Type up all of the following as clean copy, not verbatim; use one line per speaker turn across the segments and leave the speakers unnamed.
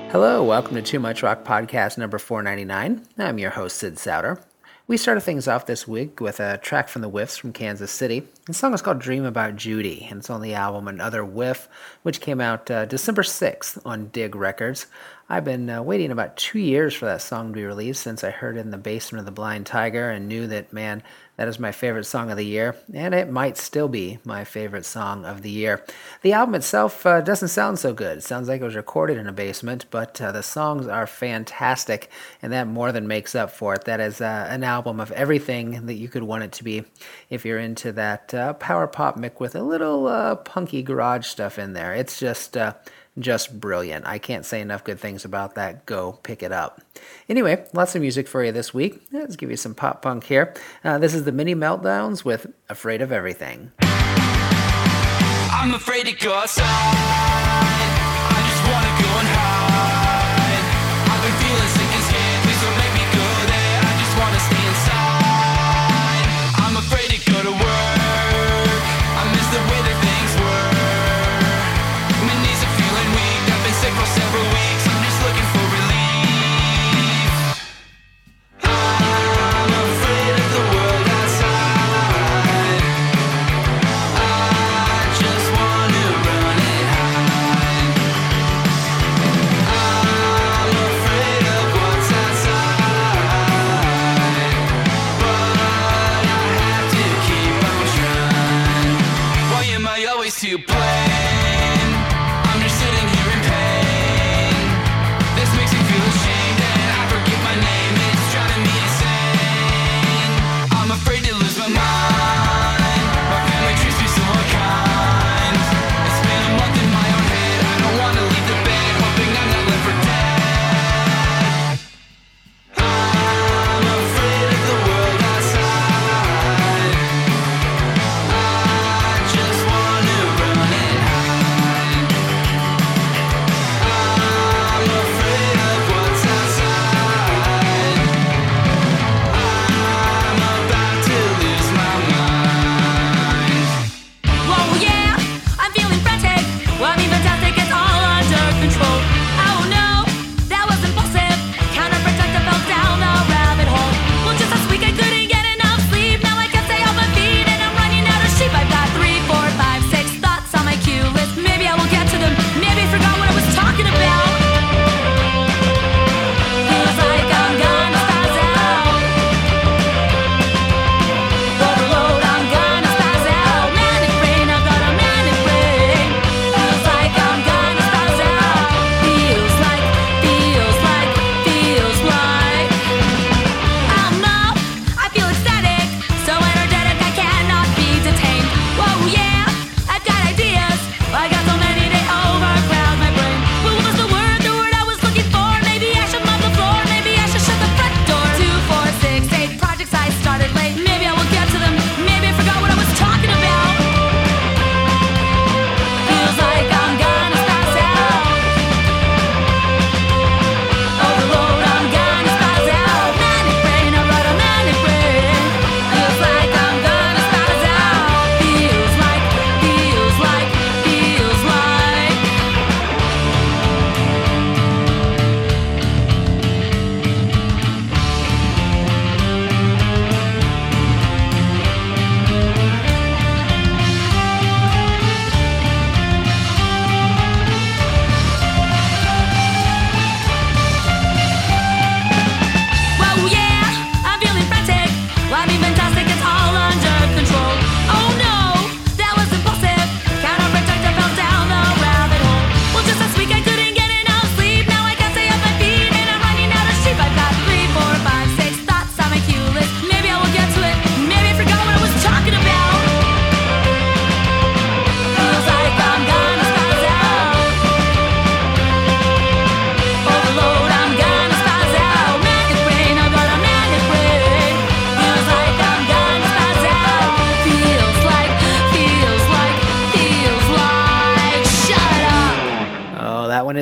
Hello, welcome to Too Much Rock Podcast number 499. I'm your host, Sid Souter. We started things off this week with a track from the Whiffs from Kansas City. The song is called Dream About Judy, and it's on the album Another Whiff, which came out December 6th on Dig Records. I've been waiting about 2 years for that song to be released since I heard it in the basement of the Blind Tiger and knew that, man, that is my favorite song of the year, and it might still be my favorite song of the year. The album itself doesn't sound so good. It sounds like it was recorded in a basement, but the songs are fantastic, and that more than makes up for it. That is an album of everything that you could want it to be if you're into that power pop mix with a little punky garage stuff in there. It's just brilliant. I can't say enough good things about that. Go pick it up. Anyway, lots of music for you this week. Let's give you some pop punk here. This is the Mini Meltdowns with Afraid of Everything.
I'm afraid to go outside. I just want to go and hide. I've been feeling sick and scared. Please don't make me go there. I just want to stay inside. I'm afraid to go to work. I miss the way that things were. My knees are feeling weak. I've been sick for several weeks. I'm just looking for relief. I'm afraid of the world outside. I just want to run and hide.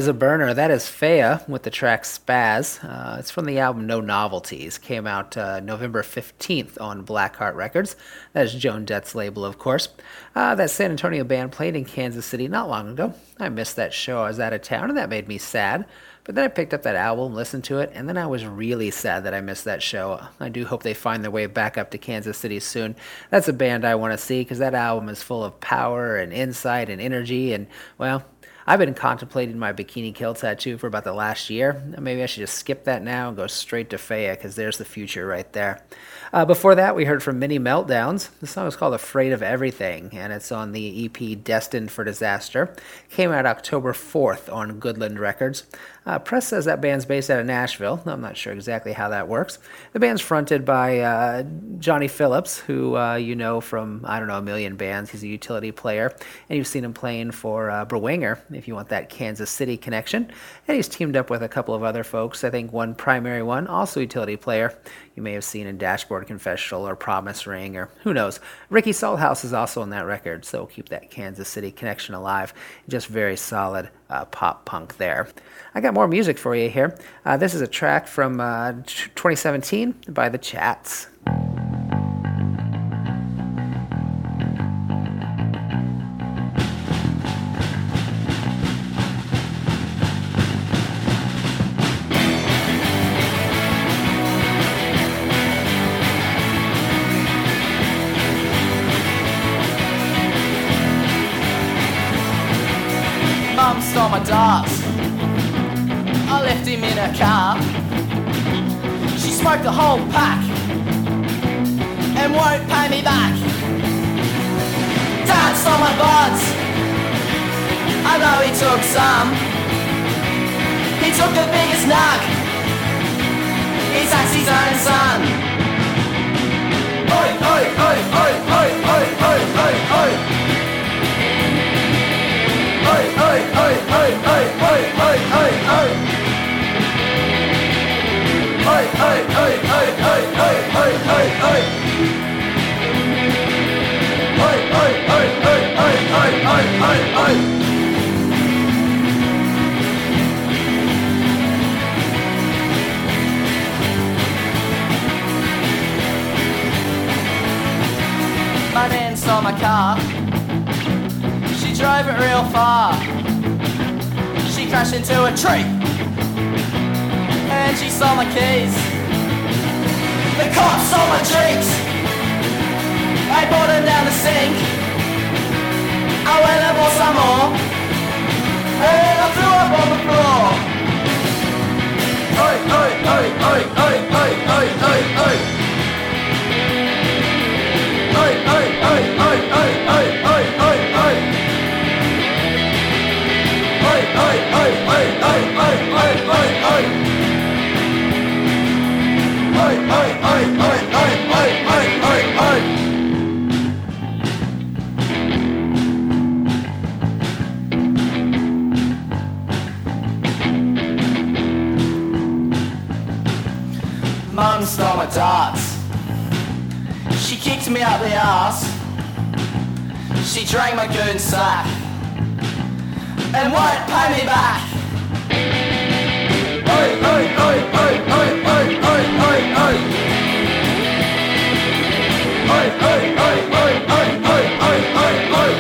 is a burner. That is Faya with the track Spaz. It's from the album No Novelties. Came out November 15th on Blackheart Records. That is Joan Jett's label, of course. That San Antonio band played in Kansas City not long ago. I missed that show. I was out of town, and that made me sad. But then I picked up that album, listened to it, and then I was really sad that I missed that show. I do hope they find their way back up to Kansas City soon. That's a band I want to see because that album is full of power and insight and energy. And, well, I've been contemplating my Bikini Kill tattoo for about the last year. Maybe I should just skip that now and go straight to Faya because there's the future right there. Before that, we heard from Mini Meltdowns. The song is called Afraid of Everything, and it's on the EP Destined for Disaster. Came out October 4th on Goodland Records. Press says that band's based out of Nashville. I'm not sure exactly how that works. The band's fronted by Johnny Phillips, who you know from, I don't know, a million bands. He's a utility player, and you've seen him playing for Berwanger, if you want that Kansas City connection. And he's teamed up with a couple of other folks. I think one primary one, also utility player, you may have seen in Dashboard Confessional or Promise Ring, or who knows. Ricky Salthouse is also on that record, so keep that Kansas City connection alive. Just very solid pop punk there. I got more music for you here. This is a track from 2017 by The Chats.
Mum stole my darts. I left him in her car. She smoked a whole pack and won't pay me back. Dad stole my buds. I know he took some. He took the biggest nug. He's his own son. Oi, oi, oi, oi, oi, oi, oi, oi, oi. Oi, oi, oi, oi, oi, oi, oi, oi, oi. Oi, oi, oi, oi, oi, oi, oi, oi, oi. Oi, oi, oi, oi, oi, oi, oi, oi, oi. My nan stole my car. She drove it real far. She crashed into a tree and she stole my keys. The cops stole my drinks. I brought them down the sink. I went and bought some more and I threw up on the floor. Oi, oi, oi, oi, oi, oi, oi, oi, oi. Oi, oi, oi, oi, oi, oi, oi, oi, oi. Oi, oi, oi, oi, oi, oi, oi, oi, oi. Oi, oi, oi, oi, oi, oi, oi, oi, oi. Mum stole my darts. She kicked me up the arse. She drank my goon sack and won't pay me back. Oi, oi, oi, oi, oi, oi, oi, oi, oi. Oi, oi, oi, oi, oi, oi, oi, oi, oi.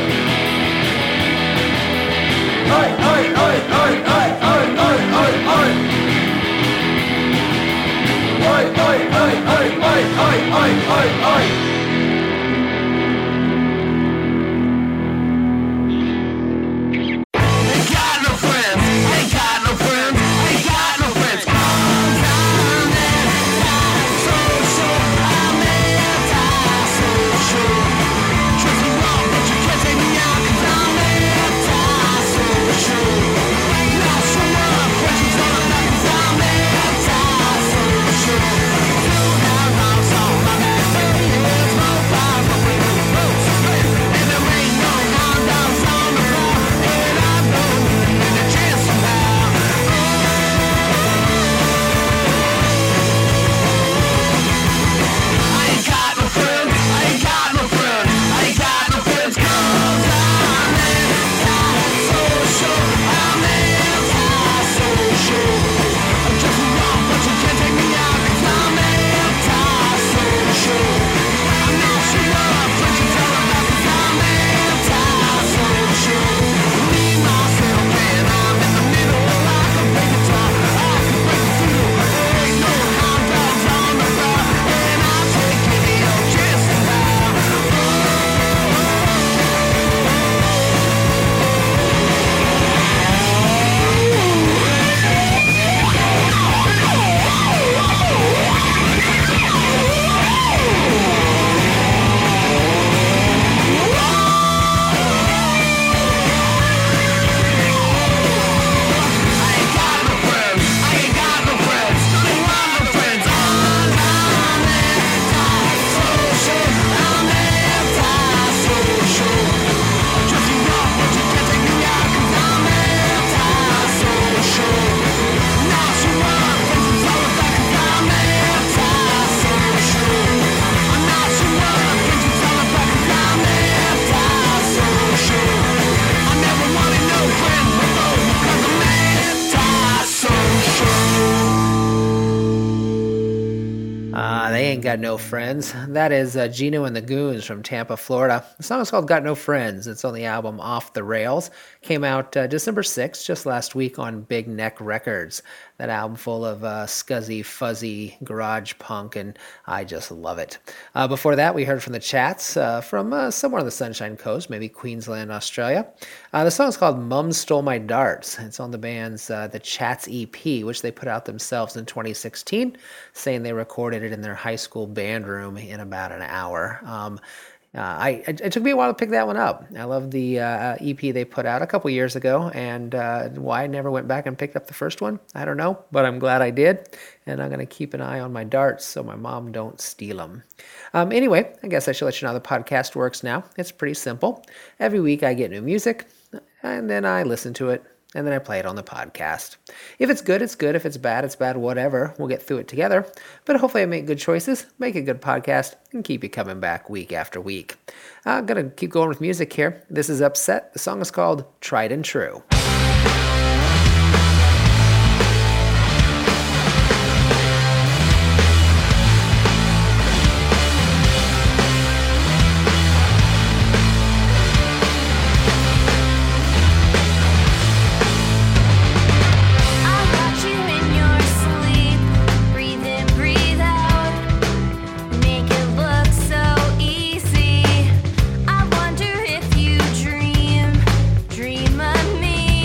Oi, oi, oi, oi, oi, oi, oi, oi, oi. Oi, oi, oi, oi, oi, oi, oi, oi, oi.
Yeah.
ain't got no friends. That is Gino and the Goons from Tampa, Florida. The song is called Got No Friends. It's on the album Off the Rails. Came out December 6th, just last week on Big Neck Records. That album full of scuzzy, fuzzy garage punk, and I just love it. Before that, we heard from the Chats from somewhere on the Sunshine Coast, maybe Queensland, Australia. The song is called Mum Stole My Darts. It's on the band's The Chats EP, which they put out themselves in 2016, saying they recorded it in their high school band room in about an hour. It took me a while to pick that one up. I love the EP they put out a couple years ago, and why I never went back and picked up the first one, I don't know, but I'm glad I did, and I'm going to keep an eye on my darts so my mom don't steal them. Anyway, I guess I should let you know how the podcast works now. It's pretty simple. Every week I get new music, and then I listen to it, and then I play it on the podcast. If it's good, it's good. If it's bad, whatever. We'll get through it together. But hopefully I make good choices, make a good podcast, and keep you coming back week after week. I'm going to keep going with music here. This is Upset. The song is called Tried and True.
Dream of me.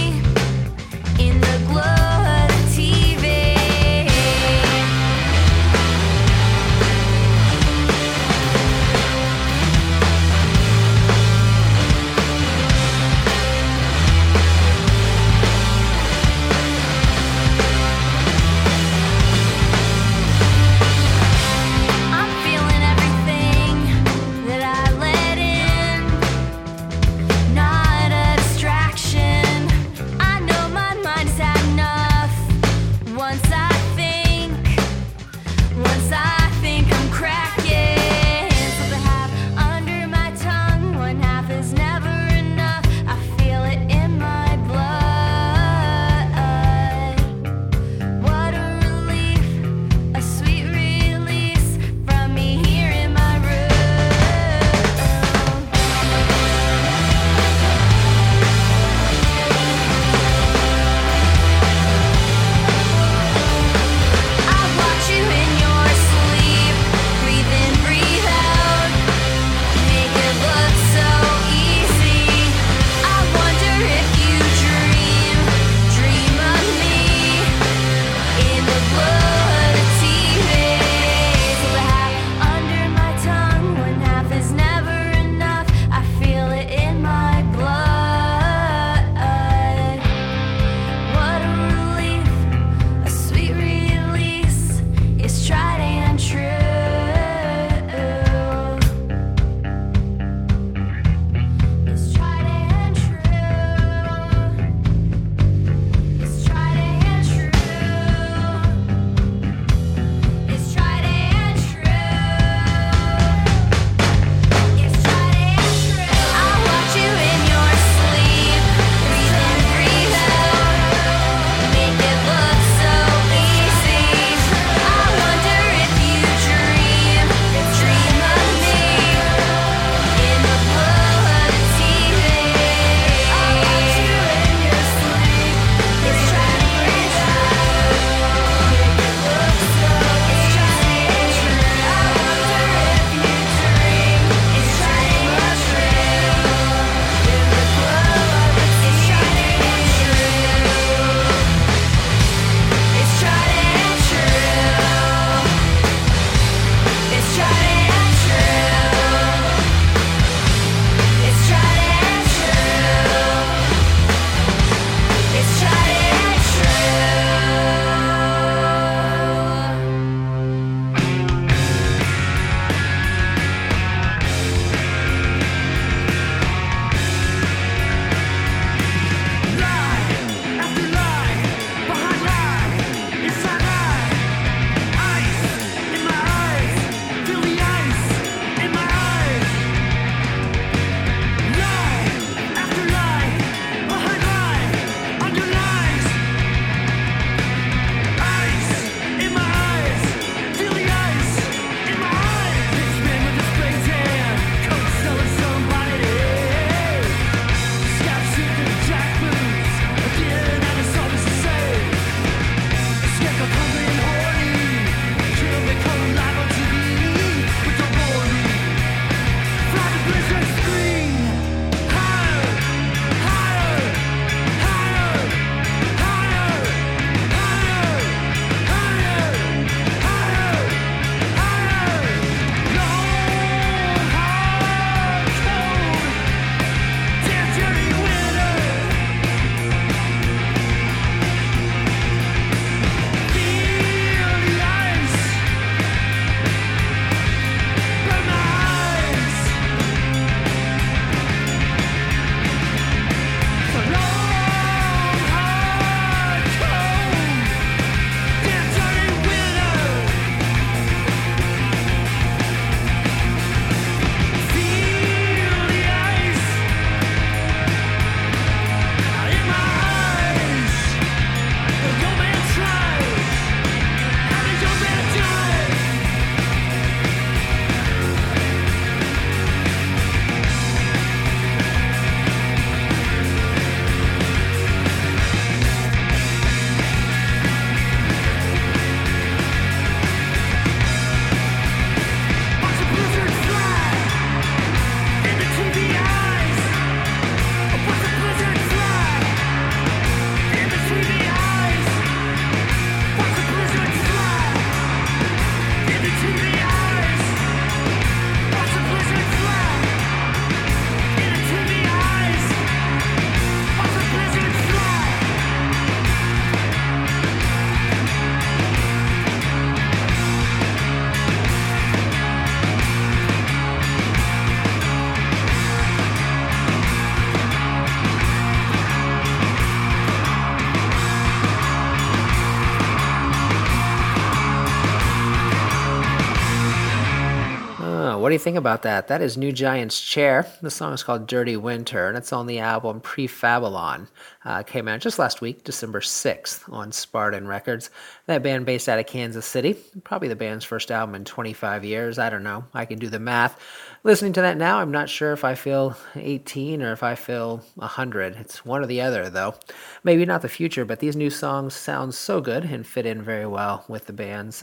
What do you think about that? That is New Giant's Chair. The song is called Dirty Winter, and it's on the album Pre-Fabulon. Came out just last week, December 6th, on Spartan Records. That band based out of Kansas City. Probably the band's first album in 25 years. I don't know. I can do the math. Listening to that now, I'm not sure if I feel 18 or if I feel 100. It's one or the other, though. Maybe not the future, but these new songs sound so good and fit in very well with the band's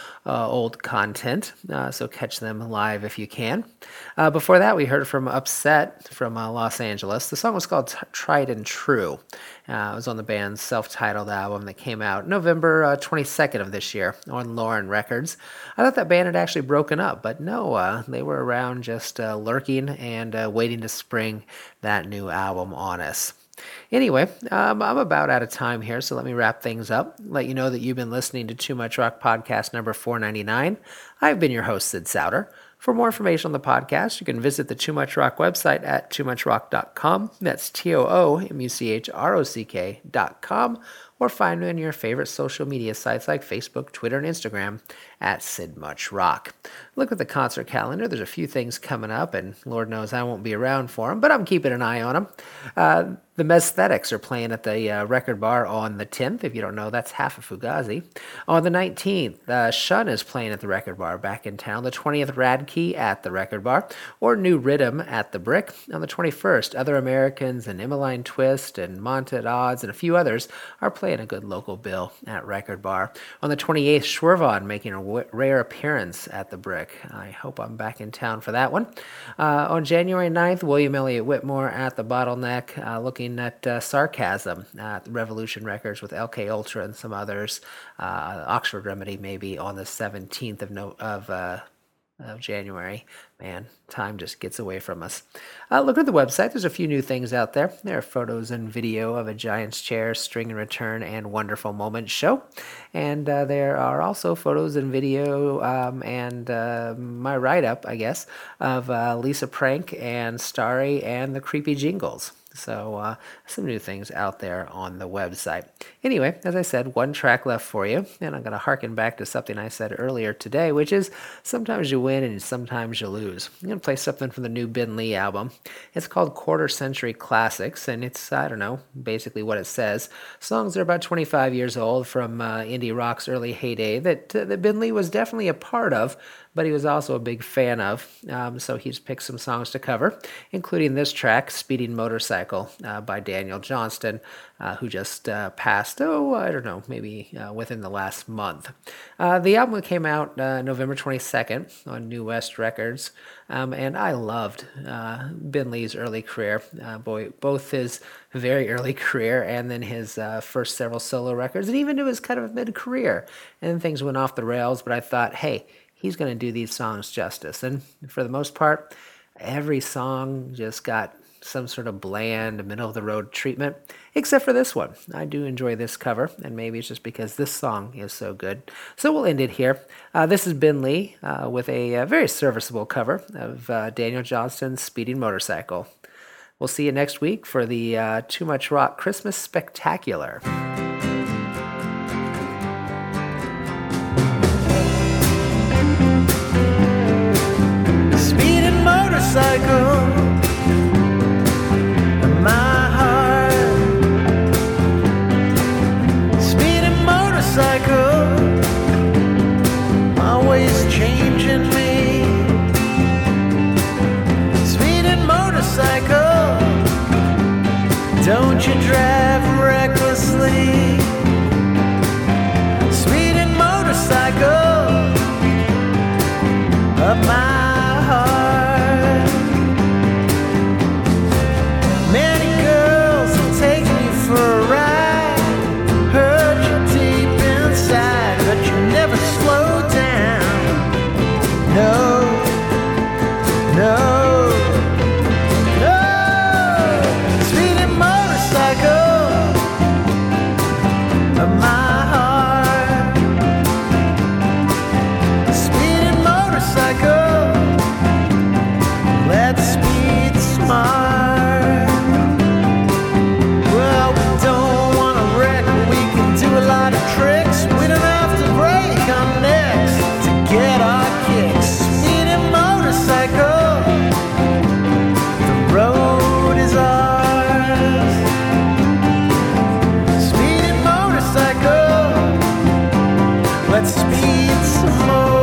old content. So catch them live if you can. Before that, we heard from Upset from Los Angeles. The song was called Tried and True. It was on the band's self-titled album that came out November 22nd of this year on Lauren Records. I thought that band had actually broken up, but no, they were around just lurking and waiting to spring that new album on us. Anyway, I'm about out of time here, so let me wrap things up. Let you know that you've been listening to Too Much Rock podcast number 499. I've been your host, Sid Souter. For more information on the podcast, you can visit the Too Much Rock website at toomuchrock.com. That's TOOMUCHROCK.com. Or find me on your favorite social media sites like Facebook, Twitter, and Instagram at SidMuchRock. Look at the concert calendar. There's a few things coming up, and Lord knows I won't be around for them, but I'm keeping an eye on them. The Mesthetics are playing at the Record Bar on the 10th. If you don't know, that's half of Fugazi. On the 19th, Shun is playing at the Record Bar back in town. The 20th, Radkey at the Record Bar, or New Rhythm at the Brick. On the 21st, Other Americans and Emmeline Twist and Monta at Odds and a few others are playing a good local bill at Record Bar. On the 28th, Schwervon making a rare appearance at the Brick. I hope I'm back in town for that one. On January 9th, William Elliott Whitmore at the Bottleneck, looking at Sarcasm at Revolution Records with LK Ultra and some others. Oxford Remedy maybe on the 17th of January. Man, time just gets away from us. Look at the website. There's a few new things out there. There are photos and video of a Giant's Chair, String and Return, and Wonderful Moments show. And there are also photos and video and my write-up, I guess, of Lisa Prank and Starry and the Creepy Jingles. So some new things out there on the website. Anyway, as I said, one track left for you, and I'm going to harken back to something I said earlier today, which is sometimes you win and sometimes you lose. I'm going to play something from the new Ben Lee album. It's called Quarter Century Classics, and it's, I don't know, basically what it says. Songs are about 25 years old from indie rock's early heyday that Ben Lee was definitely a part of, but he was also a big fan of. So he's picked some songs to cover, including this track, Speeding Motorcycle, by Daniel Johnston, who just passed, I don't know, maybe within the last month. The album came out November 22nd on New West Records, and I loved Ben Lee's early career, both his very early career and then his first several solo records, and even to his kind of mid-career. And then things went off the rails, but I thought, hey, he's going to do these songs justice. And for the most part, every song just got some sort of bland, middle-of-the-road treatment, except for this one. I do enjoy this cover, and maybe it's just because this song is so good. So we'll end it here. This is Ben Lee with a very serviceable cover of Daniel Johnston's Speeding Motorcycle. We'll see you next week for the Too Much Rock Christmas Spectacular.
Speeding motorcycle in my heart. Speeding motorcycle, always changing me. Speeding motorcycle, don't you drive recklessly. Speeding motorcycle up my heart. Many girls will take me for a ride, hurt you deep inside, but you never slow down. No, no. Let's speed some more.